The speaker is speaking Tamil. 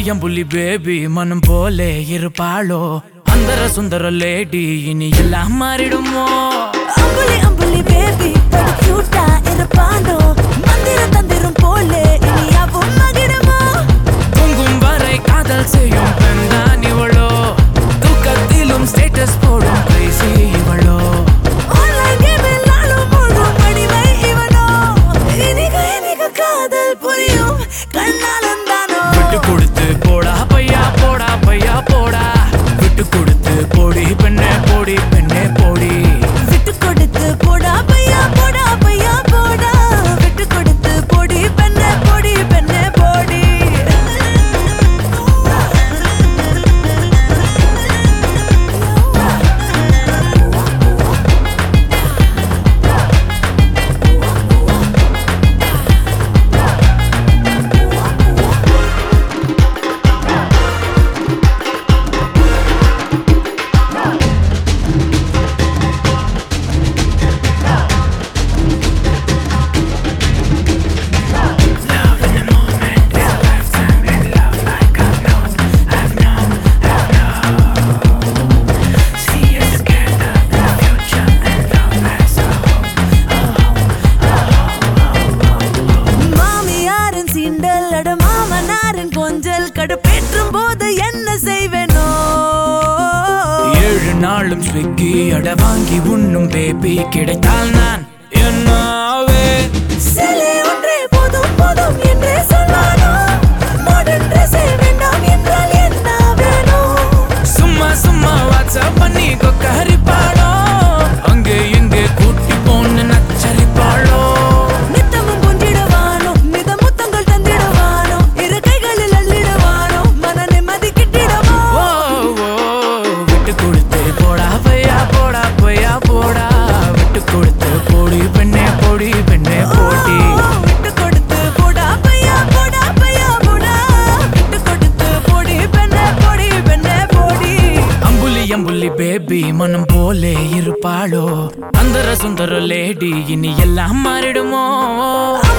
அம்புலி பேபி மனம் போலே இருப்பாளோ அந்தர சுந்தர லேடி இனி எல்லாம் மாறிடுமோ அம்புலி அம்புலி பேபி படு கியூட்டா இருப்பாளோ மந்திர தந்திரம் போலே இனி அவன் மகிடுமோ பொங்கும் வரை காதல் செய்யும் பெண்தான் இவளோ தூக்கத்திலும் ஸ்டேட்டஸ் போடும் கிரேசி இவளோ ஆன்லைன் கேமில் நாளும் மூழ்கும் அடிமை இவனோ இனிக காதல் புரியும் கண்ணாலன் தானோ விட்டு கொடுத்து போடா பையா போடா பையா போடா விட்டு கொடுத்து போடி பெண்ணே போடி பெண்ணே போடி விட்டு கொடுத்து போடா பையா போடா பையா போடா விட்டு கொடுத்து போடி பெண்ணே போடி பெண்ணே போடி மாமியாரின் சீண்டல் அட மாமனாரின் கொஞ்சல் கடுப்பேற்றும் போது என்ன செய்வேனோ 7 நாளும் ஸ்விக்கி அட வாங்கி உண்ணும் பேபி கிடைத்தால் நான் என்ன ஆவேன் சிலை ஒன்றே போதும் போதும் என்றே சொல்வானோ மாடர்ன் ட்ரெஸ்ஸே வேண்டாம் என்றால் என்ன வேணும் சும்மா சும்மா வாட்ஸ்அப் பண்ணி கொக்கரிப்பாளோ அங்கே எங்கே கூட்டி போன்னு நச்சரிப்பாளோ நித்தமும் கொஞ்சிடுவானோ மிக முத்தங்கள் தந்திடுவானோ இரு கைகளில் அள்ளிடுவானோ மன நிம்மதி கிட்டிடுமோ ஓ ஓ விட்டு கொடுத்து போடா பையா போடா பையா போடா விட்டு கொடுத்து போடி பெண்ணே போடி பெண்ணே போடி விட்டு கொடுத்து போடா பையா போடா பையா போடா விட்டு கொடுத்து போடி பெண்ணே போடி அம்புலி அம்புலி பேபி மனம் போலே இருப்பாளோ அந்தர சுந்தர லேடி இனி எல்லாம் மாறிடுமோ